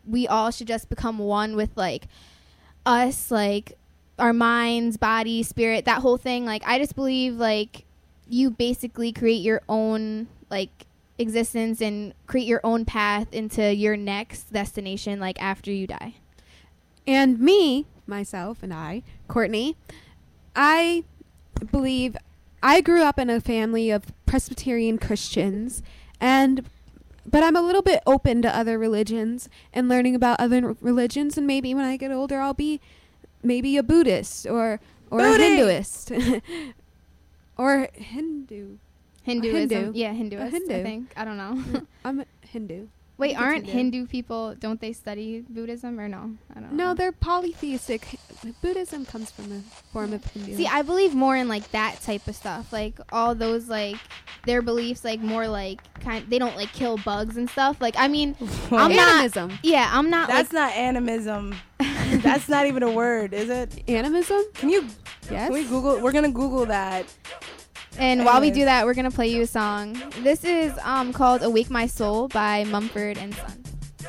we all should just become one with like us, like our minds, body, spirit, that whole thing. Like I just believe like you basically create your own like existence and create your own path into your next destination like after you die. And me, myself and I, Courtney, I believe I grew up in a family of Presbyterian Christians, but I'm a little bit open to other religions and learning about other religions, and maybe when I get older I'll be maybe a Buddhist or a Hinduist or Hinduism. Yeah, Hinduist, Hindu. I think. I don't know. I'm a Hindu. Wait, aren't Hindu people, don't they study Buddhism or no? I don't know. No, they're polytheistic. Buddhism comes from a form of Hindu. See, I believe more in like that type of stuff. Like all those like their beliefs like more like they don't like kill bugs and stuff. Like I mean, I'm animism. Not. Yeah, I'm not. That's not animism. That's not even a word, is it? Animism? Can you? Yes. Can we Google? We're gonna Google that. And while we do that, we're going to play you a song. This is called Awake My Soul by Mumford & Sons.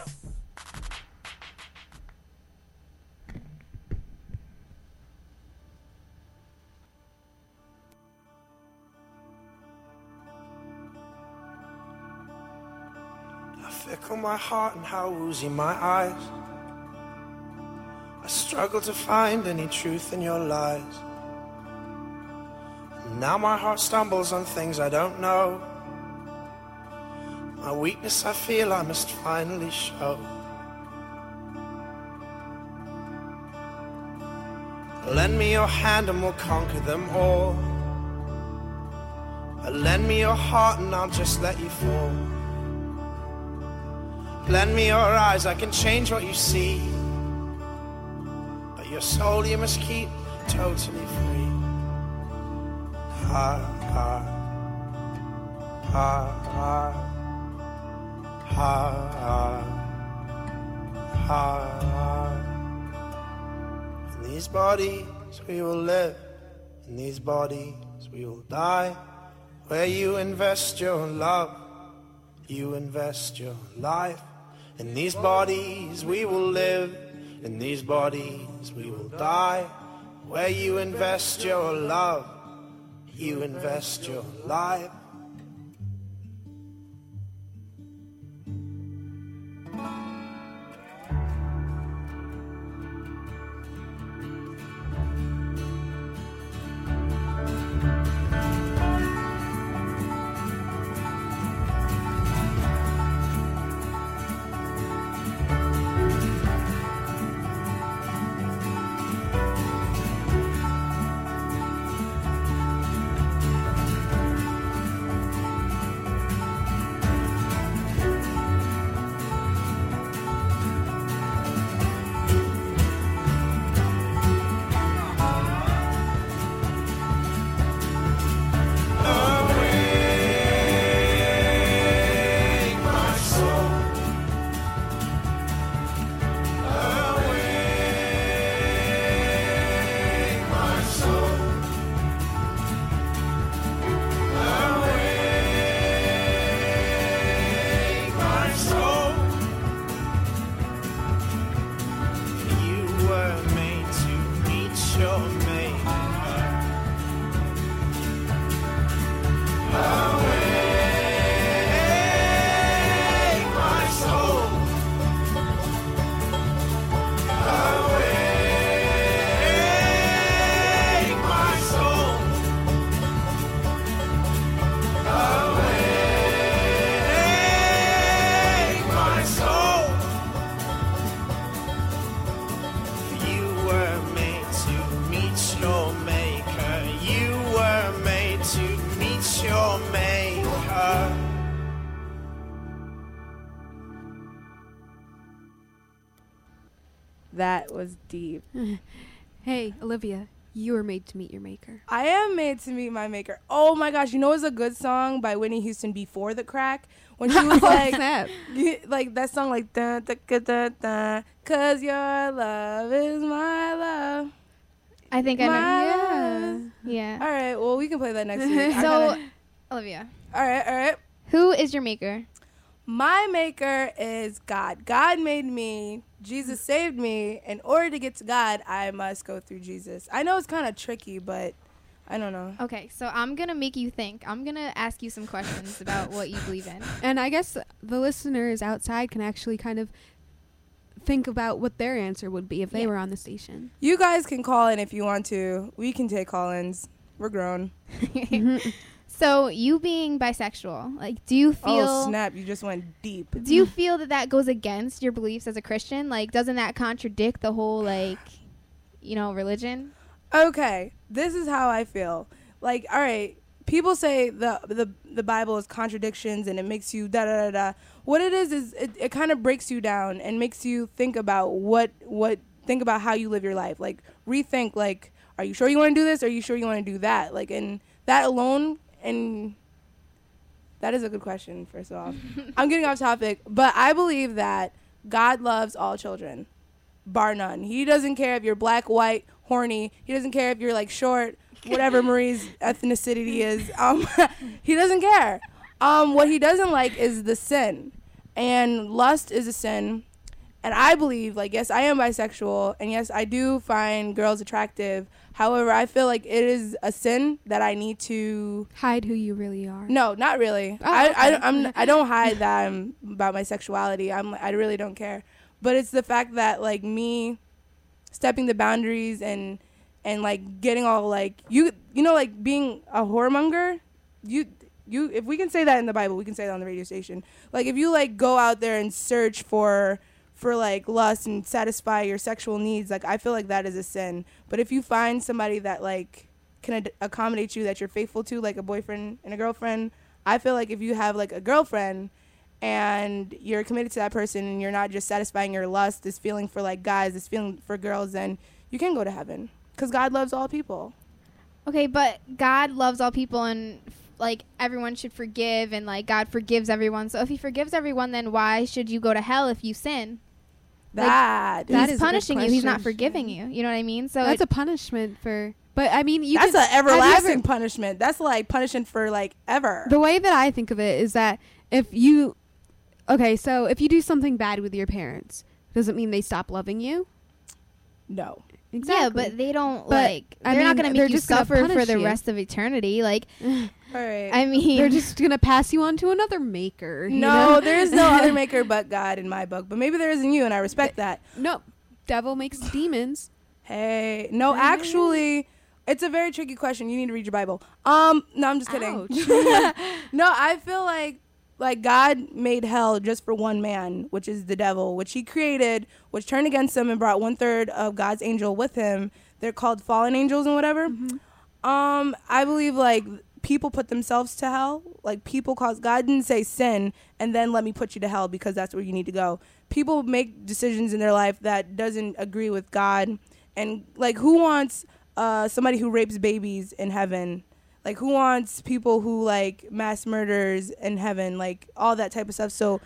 How fickle my heart and how woozy my eyes. I struggle to find any truth in your lies. Now my heart stumbles on things I don't know. My weakness I feel I must finally show. Lend me your hand and we'll conquer them all. Lend me your heart and I'll just let you fall. Lend me your eyes, I can change what you see. But your soul you must keep totally free. Ha, ha, ha, ha, ha, ha, ha. In these bodies we will live, in these bodies we will die. Where you invest your love, you invest your life. In these bodies we will live, in these bodies we will die. Where you invest your love, you invest your life. That was deep. Hey, Olivia, you were made to meet your maker. I am made to meet my maker. Oh my gosh, you know it's a good song by Whitney Houston before the crack? When she was like, like that song like, da, da, da, da, da, 'cause your love is my love. I think I know. Yeah. All right, well, we can play that next week. So, Olivia. All right. Who is your maker? My maker is God. God made me. Jesus saved me. In order to get to God, I must go through Jesus. I know it's kind of tricky, but I don't know. Okay, so I'm going to make you think. I'm going to ask you some questions about what you believe in. And I guess the listeners outside can actually kind of think about what their answer would be if they were on the station. You guys can call in if you want to. We can take call-ins. We're grown. So you being bisexual, like, do you feel... Oh, snap. You just went deep. Do you feel that that goes against your beliefs as a Christian? Like, doesn't that contradict the whole, like, you know, religion? Okay. This is how I feel. Like, all right, people say the Bible is contradictions and it makes you da-da-da-da. What it is it kind of breaks you down and makes you think about think about how you live your life. Like, rethink, like, are you sure you want to do this? Are you sure you want to do that? Like, and that alone... And that is a good question, first off. I'm getting off topic, but I believe that God loves all children, bar none. He doesn't care if you're black, white, horny. He doesn't care if you're, like, short, whatever Marie's ethnicity is. He doesn't care. What he doesn't like is the sin. And lust is a sin. And I believe, like, yes, I am bisexual, and yes, I do find girls attractive. However, I feel like it is a sin that I need to hide who you really are. No, not really. Oh, I don't hide that I'm about my sexuality. I really don't care. But it's the fact that, like, me stepping the boundaries and like getting all, like, you know, like, being a whoremonger. You if we can say that in the Bible, we can say that on the radio station. Like, if you, like, go out there and search for like lust and satisfy your sexual needs, like, I feel like that is a sin. But if you find somebody that, like, can accommodate you, that you're faithful to, like a boyfriend and a girlfriend, I feel like if you have, like, a girlfriend and you're committed to that person and you're not just satisfying your lust, this feeling for, like, guys, this feeling for girls, then you can go to heaven because God loves all people. Okay, but God loves all people and like everyone should forgive, and like God forgives everyone. So if he forgives everyone, then why should you go to hell if you sin? That he's punishing you. He's not forgiving you. You know what I mean? So that's a punishment for. But I mean, that's an everlasting punishment. That's like punishment for like ever. The way that I think of it is that if you do something bad with your parents, does it mean they stop loving you? No. Exactly. Yeah, but they don't they're not going to make you suffer for the rest of eternity. Like, all right. I mean, they're just going to pass you on to another maker. No, there is no other maker but God in my book. But maybe there is in you, and I respect that. No, devil makes demons. Hey, no, actually, it's a very tricky question. You need to read your Bible. No, I'm just kidding. No, I feel like God made hell just for one man, which is the devil, which he created, which turned against him and brought 1/3 of God's angel with him. They're called fallen angels and whatever. Mm-hmm. I believe, like, people put themselves to hell. Like, people cause... God didn't say sin and then let me put you to hell because that's where you need to go. People make decisions in their life that doesn't agree with God. And, like, who wants somebody who rapes babies in heaven? Like, who wants people who, like, mass murders in heaven? Like, all that type of stuff. So...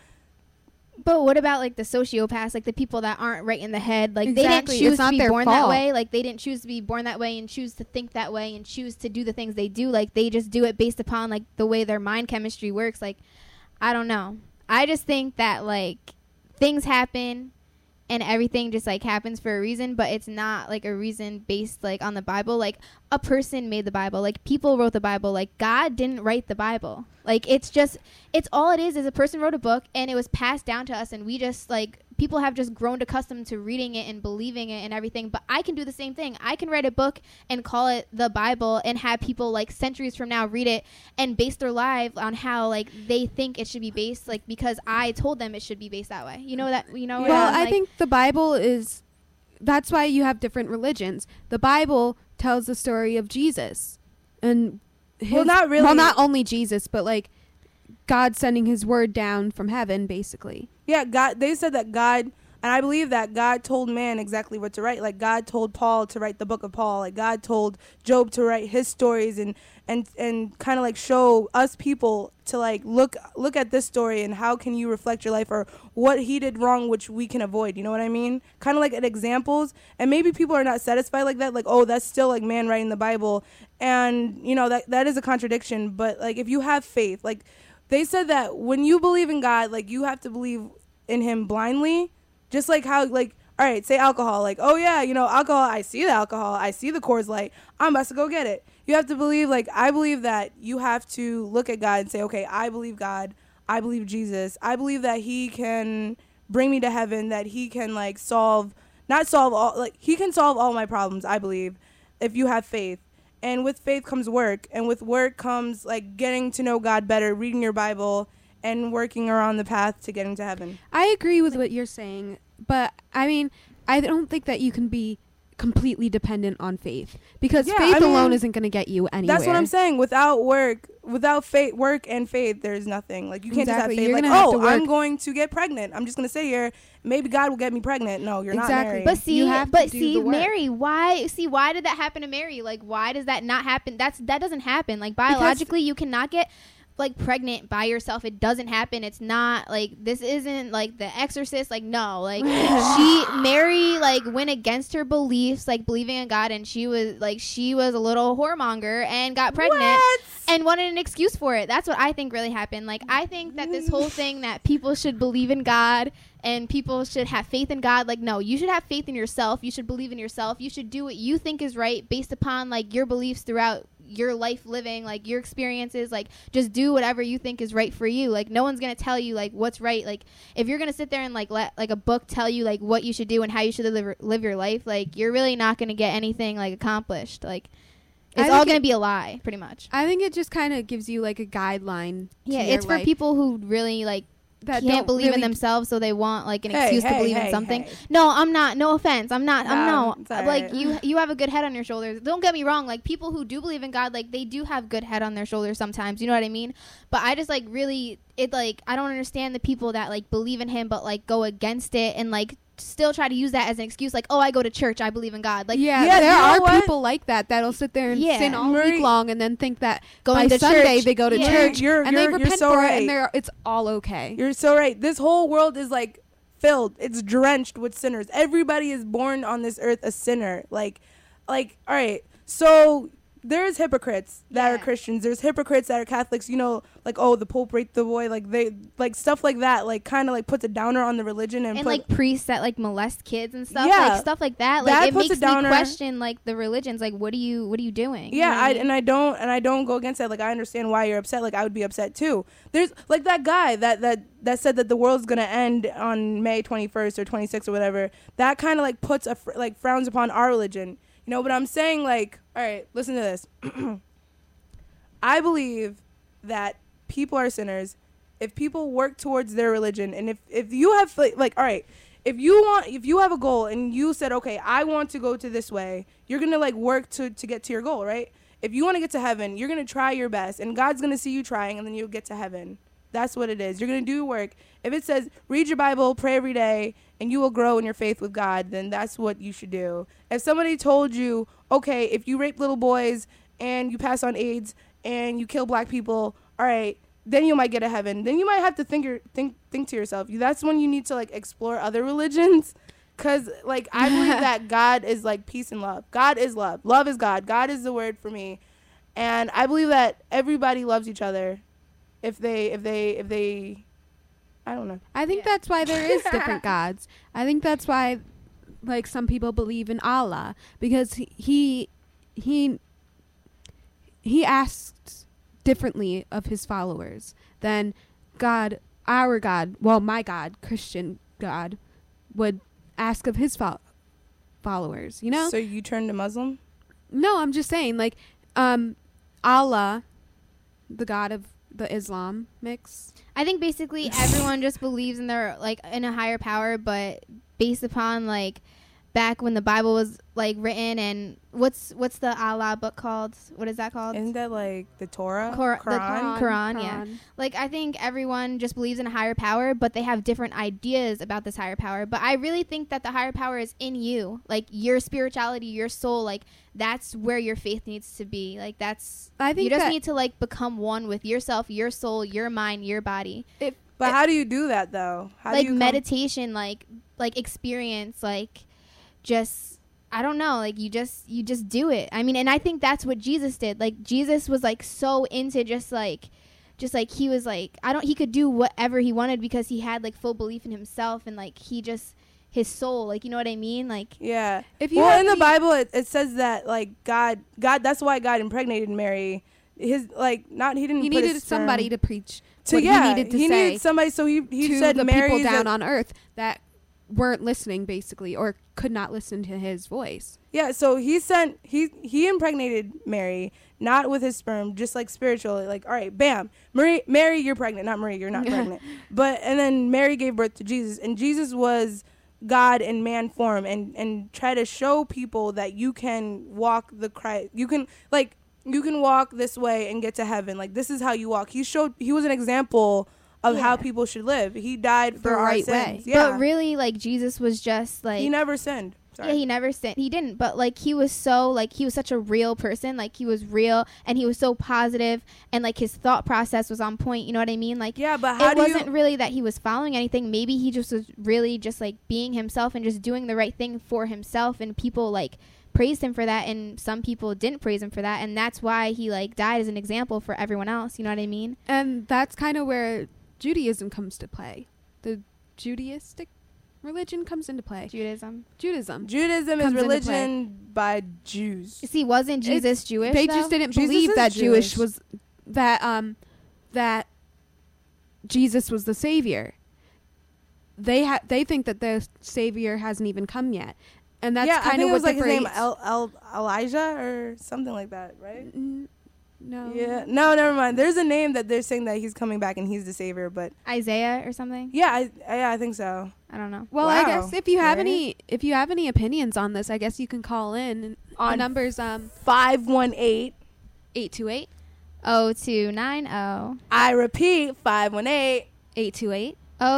But what about, like, the sociopaths, like the people that aren't right in the head? Like, exactly. They didn't choose to be born that fault. way. Like, they didn't choose to be born that way and choose to think that way and choose to do the things they do. Like, they just do it based upon, like, the way their mind chemistry works. Like, I don't know. I just think that, like, things happen and everything just, like, happens for a reason, but it's not, like, a reason based, like, on the Bible. Like, a person made the Bible. Like, people wrote the Bible. Like, God didn't write the Bible. Like, it's all it is a person wrote a book, and it was passed down to us, and we just, like, people have just grown accustomed to reading it and believing it and everything. But I can do the same thing. I can write a book and call it the Bible and have people, like, centuries from now read it and base their lives on how, like, they think it should be based, like, because I told them it should be based that way. You know that, you know? Well, I think the Bible is, that's why you have different religions. The Bible tells the story of Jesus. And not really. Well, not only Jesus, but, like, God sending his word down from heaven, basically. Yeah, God. They said that God, and I believe that God told man exactly what to write. Like, God told Paul to write the book of Paul. Like, God told Job to write his stories and kind of, like, show us people to, like, look at this story and how can you reflect your life, or what he did wrong, which we can avoid. You know what I mean? Kind of like at examples. And maybe people are not satisfied like that. Like, oh, that's still, like, man writing the Bible. And, you know, that is a contradiction. But, like, if you have faith, like, they said that when you believe in God, like, you have to believe in him blindly, just like how, like, all right, say alcohol, like, oh yeah, you know, alcohol, I see the alcohol, I see the Coors Light, I'm about to go get it. You have to believe, like, I believe that you have to look at God and say, okay, I believe God, I believe Jesus, I believe that he can bring me to heaven, that he can, like, he can solve all my problems, I believe, if you have faith. And with faith comes work, and with work comes, like, getting to know God better, reading your Bible, and working around the path to getting to heaven. I agree with what you're saying, but I mean, I don't think that you can be completely dependent on faith, because faith alone isn't going to get you anywhere. That's what I'm saying. Without work and faith, there's nothing. Like, you can't just have faith. You're like, oh, I'm going to get pregnant. I'm just going to sit here. Maybe God will get me pregnant. No, you're not married. But see, Mary, why did that happen to Mary? Like, why does that not happen? That doesn't happen. Like, biologically, you cannot get, like, pregnant by yourself. It doesn't happen. It's not, like, this isn't, like, The Exorcist. Like, no, like, Mary, like, went against her beliefs, like, believing in God, and she was a little whoremonger and got pregnant and wanted an excuse for it. That's what I think really happened. Like, I think that this whole thing that people should believe in God and people should have faith in God, like, no, you should have faith in yourself. You should believe in yourself. You should do what you think is right based upon, like, your beliefs throughout your life living, like, your experiences. Like, just do whatever you think is right for you. Like, no one's gonna tell you, like, what's right. Like, if you're gonna sit there and, like, let, like, a book tell you, like, what you should do and how you should live your life, like, you're really not gonna get anything, like, accomplished. Like, it's all gonna be a lie, pretty much. I think it just kind of gives you, like, a guideline. Yeah, it's for people who really, like, that can't believe really in themselves, so they want, like, an excuse to believe in something. No, I'm not. No offense. I'm not. Like, you have a good head on your shoulders. Don't get me wrong. Like, people who do believe in God, like, they do have good head on their shoulders sometimes. You know what I mean? But I just, like, really, I don't understand the people that, like, believe in him but, like, go against it and, like, still try to use that as an excuse, like, oh, I go to church, I believe in God. Like, there are people like that'll sit there and sin all week long and then think that going by Sunday they go to church and they repent for it, and it's all okay. You're so right. This whole world is, like, filled. It's drenched with sinners. Everybody is born on this earth a sinner. Like, all right. So there's hypocrites that are Christians. There's hypocrites that are Catholics. You know, like, oh, the Pope raped the boy. Like, they, like, stuff like that. Like, kind of, like, puts a downer on the religion and like, priests that, like, molest kids and stuff. Yeah, like, stuff like that. Like, it makes me question, like, the religions. Like, what are you doing? Yeah, you know I don't go against that. Like, I understand why you're upset. Like, I would be upset too. There's, like, that guy that said that the world's gonna end on May 21st or 26th or whatever. That kind of, like, puts frowns upon our religion. You know, but I'm saying, like, all right, listen to this. I believe that people are sinners if people work towards their religion, and if you have, like, all right, if you have a goal and you said, okay, I want to go to this way, you're gonna, like, work to get to your goal, right? If you want to get to heaven, you're gonna try your best, and God's gonna see you trying, and then you'll get to heaven. That's what it is. You're going to do your work. If it says read your Bible, pray every day, and you will grow in your faith with God, then that's what you should do. If somebody told you, okay, if you rape little boys and you pass on AIDS and you kill black people, all right, then you might get to heaven. Then you might have to think to yourself. That's when you need to, like, explore other religions. Because, like, I believe that God is, like, peace and love. God is love. Love is God. God is the word for me. And I believe that everybody loves each other. If they, I don't know. I think that's why there is different gods. I think that's why, like, some people believe in Allah, because he asks differently of his followers than God, our God, well, my God, Christian God, would ask of his followers, you know? So you turned to Muslim? No, I'm just saying, like, Allah, the God of the Islam mix. I think basically everyone just believes in their, like, in a higher power, but based upon, like, back when the Bible was, like, written, and what's the Allah book called? What is that called? Isn't that, like, the Torah? Quran, yeah. Like, I think everyone just believes in a higher power, but they have different ideas about this higher power. But I really think that the higher power is in you. Like, your spirituality, your soul, like, that's where your faith needs to be. Like, I think you just need to, like, become one with yourself, your soul, your mind, your body. But how do you do that, though? How do you meditation, like experience, like, just, I don't know, like, you just do it. I mean, and I think that's what Jesus did. Like, Jesus was, like, so into just just like he was like he could do whatever he wanted because he had like full belief in himself, and like he just his soul, like, you know what I mean? Like, yeah. If you in the Bible it says that like God that's why God impregnated Mary. His like not he didn't he put needed his somebody to preach to what yeah he needed to he say needed somebody, so he to said the Mary's people down on earth that weren't listening, basically, or could not listen to his voice. Yeah, so he impregnated Mary, not with his sperm, just like spiritually, like, all right, bam, Mary, you're pregnant. Not Marie, you're not pregnant. And then Mary gave birth to Jesus, and Jesus was God in man form, and try to show people that you can walk the Christ, you can walk this way and get to heaven. Like, this is how you walk. He was an example of how people should live. He died for our right sins. way. Yeah. but really, like, Jesus was just like, he never sinned. Sorry. Yeah, he never sinned. He didn't. But like he was such a real person. Like he was real, and he was so positive, and like his thought process was on point. You know what I mean? Like, yeah, but how it wasn't really that he was following anything. Maybe he just was really just like being himself and just doing the right thing for himself, and people like praised him for that, and some people didn't praise him for that, and that's why he like died as an example for everyone else. You know what I mean? And that's kind of where Judaism comes to play. The Judaistic religion comes into play. Judaism is religion by Jews. See, wasn't Jesus Jewish? They though? just didn't Jesus believe is that Jewish. Jewish was that Jesus was the savior. They think that the savior hasn't even come yet, and that's kind of what like his name Elijah or something like that, right? No. Yeah. No, never mind. There's a name that they're saying that he's coming back and he's the savior, but Isaiah or something. yeah, I think so. I don't know. Well, Wow. I guess if you have Right? any opinions on this, I guess you can call in. On the numbers 518. 828 0290 I repeat, 518. 828.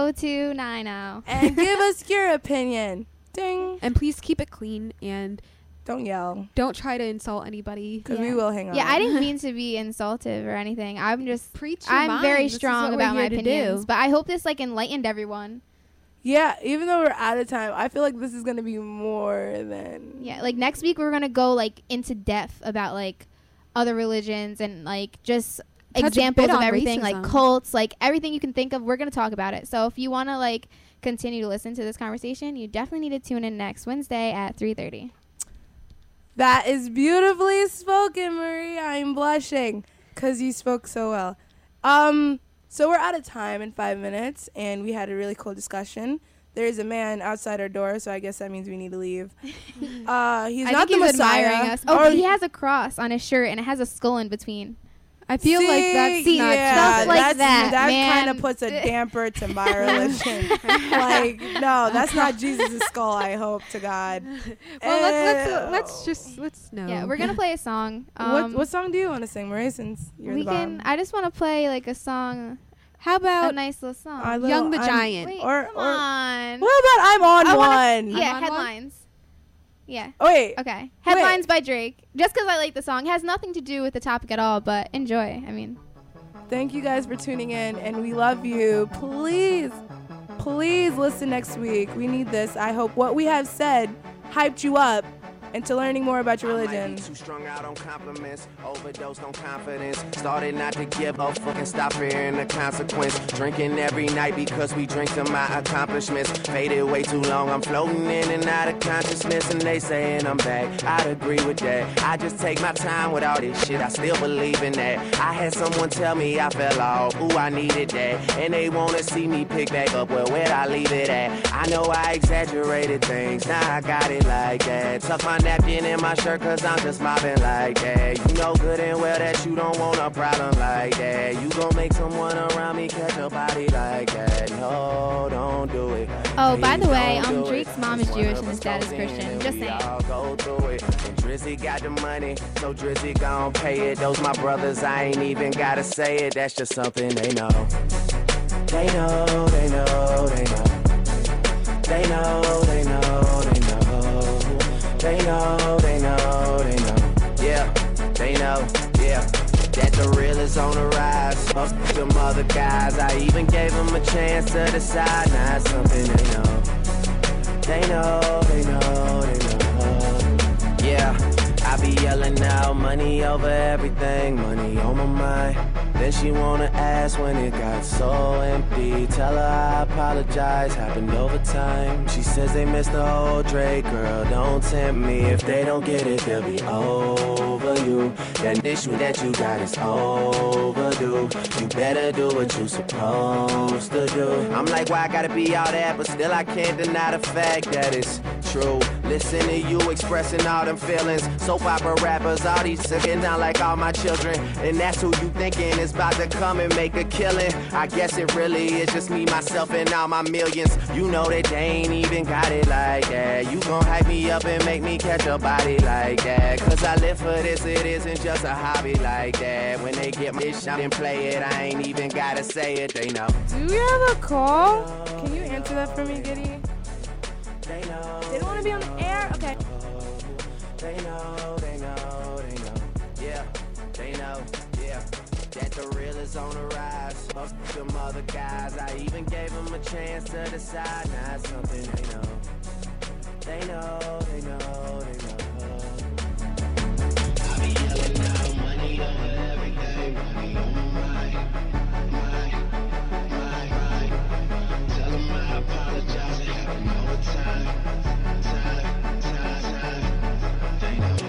0290. And give us your opinion. Ding. And please keep it clean and Don't yell, don't try to insult anybody. because Yeah. we will hang on. Yeah, I didn't mean to be insultive or anything. I'm just Preach your I'm mind. very This is strong what we're about my here to opinions, do. but I hope this like enlightened everyone. Yeah, even though we're out of time, I feel like this is going to be more than... Yeah, like next week we're going to go like into depth about like other religions and like just Touch a examples bit of on everything, like racism. cults, like everything you can think of. We're going to talk about it. So if you want to like continue to listen to this conversation, you definitely need to tune in next Wednesday at 3:30. That is beautifully spoken, Marie. I'm blushing because you spoke so well. So we're out of time in 5 minutes, and we had a really cool discussion. There is a man outside our door, so I guess that means we need to leave. He's I not think the he's Messiah. admiring us. Oh, he has a cross on his shirt and it has a skull in between. I feel like that's See, not yeah, stuff like that's, that, man. kind of puts a damper to my religion. Like, no, that's not Jesus' skull. I hope to God. Well, let's know. Yeah, we're gonna play a song. What song do you want to sing, Marie? Since you're we the bomb? can. I just want to play like a song, How a about nice little song. Young the Giant? Wait, or- come or- on. What about I'm on I one? wanna- yeah, I'm on one? headlines. Yeah. Oh, wait. Okay. Headlines by Drake. Just because I like the song, it has nothing to do with the topic at all. But enjoy. I mean. Thank you guys for tuning in, and we love you. Please listen next week. We need this. I hope what we have said hyped you up into learning more about your religion. Too strung out on compliments, overdosed on confidence. Started not to give a fuck and stop fearing the consequence. Drinking every night because we drink to my accomplishments. Faded way too long, I'm floating in and out of consciousness, and they saying I'm back. I'd agree with that. I just take my time with all this shit, I still believe in that. I had someone tell me I fell off, ooh, I needed that. And they wanna see me pick back up, well, where'd I leave it at? I know I exaggerated things, now I got it like that. Tuck my napkin in my shirt cause I'm just mobbing like that. You know good and well that you don't want a problem like that. You gon' make someone around me catch a body like that. No, don't do it. Oh, by the Please way, don't do Drake's it. mom is One Jewish of and his us dad is goes in Christian. and Just we saying. all go through it. And Drizzy got the money, so Drizzy gon' pay it. Those my brothers, I ain't even gotta say it. That's just something they know. They know, they know, they know. They know, they know, they know. They know, they know, they know. Yeah, they know, yeah. That the real is on the rise. Fuck them other guys. I even gave them a chance to decide. Now it's something they know. They know, they know, they know. Yeah, I be yelling out money over everything. Money on my mind. Then she wanna ask when it got so empty. Tell her I apologize, happened over time. She says they missed the whole Drake, girl, don't tempt me. If they don't get it, they'll be over you. That issue that you got is overdue. You better do what you supposed to do. I'm like, why I gotta be all that? But still I can't deny the fact that it's true. Listen to you expressing all them feelings. Soap opera rappers, all these sitting down like all my children. And that's who you thinking is about to come and make a killing. I guess it really is just me, myself, and all my millions. You know that they ain't even got it like that. You gon' hype me up and make me catch a body like that. Cause I live for this, it isn't just a hobby like that. When they get my shot and play it, I ain't even gotta say it, they know. Do we have a call? Can you answer that for me, Giddy? They don't want to be on the air? Okay. They know, yeah, they know, yeah, that the real is on the rise. Most of them other guys, I even gave them a chance to decide. Now it's something they know. They know. I be yelling out money over everything, money on my mind. Tell them I apologize, it happened all the time. They know.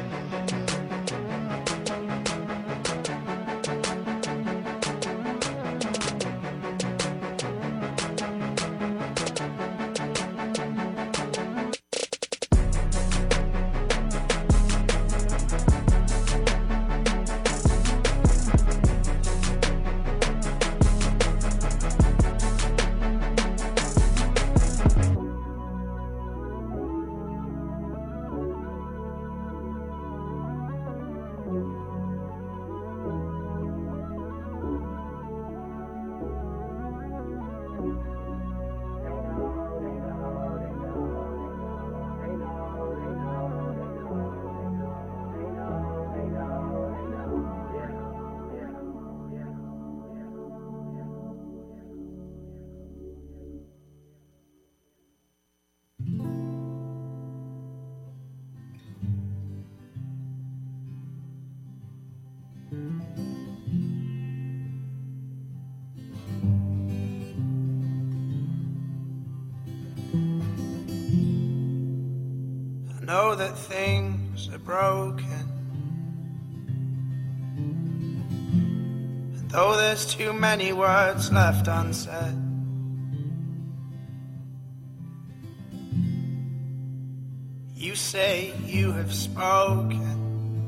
I know that things are broken, and though there's too many words left unsaid, you say you have spoken.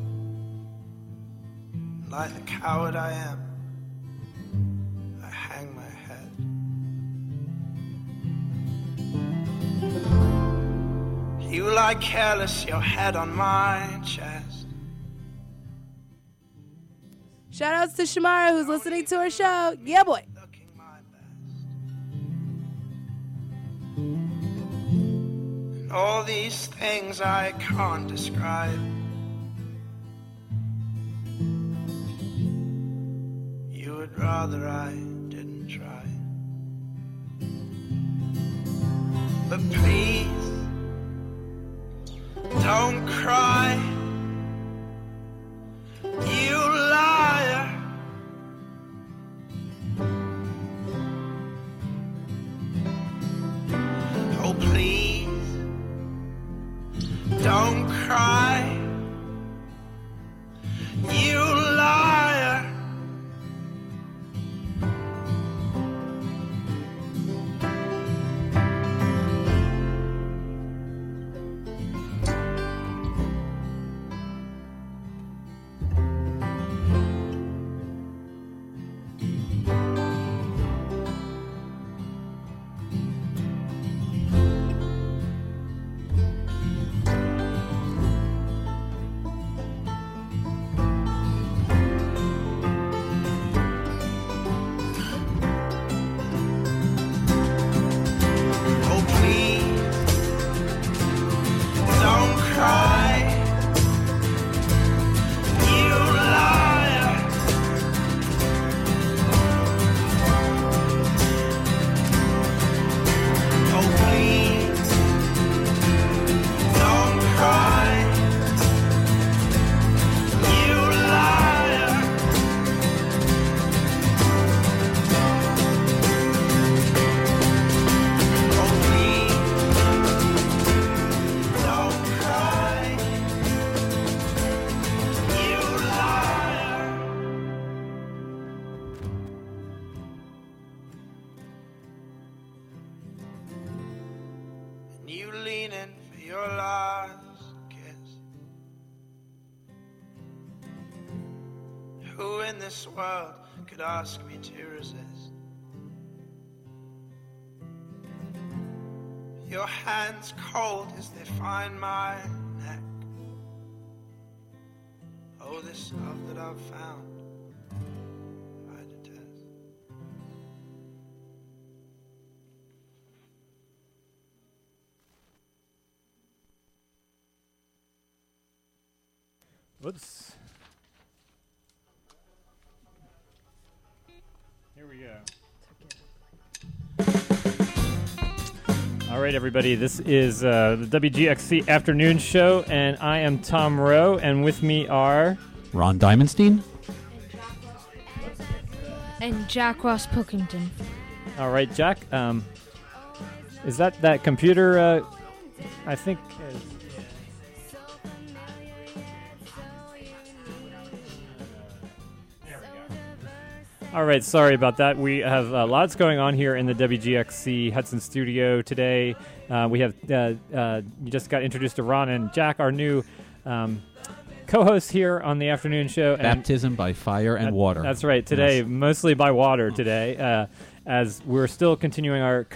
Like the coward I am, I hang my head. You lie careless, your head on my chest. Shout outs to Shamara who's listening to our show. Yeah, boy. Looking my best. And all these things I can't describe. You would rather I didn't try. But please, don't cry, you liar. Oh, please, don't cry, you liar. leaning for your last kiss. Who in this world could ask me to resist? Your hands cold as they find my neck. Oh, this love that I've found, I detest. Whoops. Here we go. All right, everybody. This is the WGXC Afternoon Show, and I am Tom Rowe, and with me are Ron Diamondstein and Jack Ross Pilkington. All right, Jack. Is that computer? I think. All right, sorry about that. We have lots going on here in the WGXC Hudson studio today. We have you just got introduced to Ron and Jack, our new co-hosts here on the afternoon show. Baptism by fire and water. That's right. Today, Yes. mostly by water today, as we're still continuing our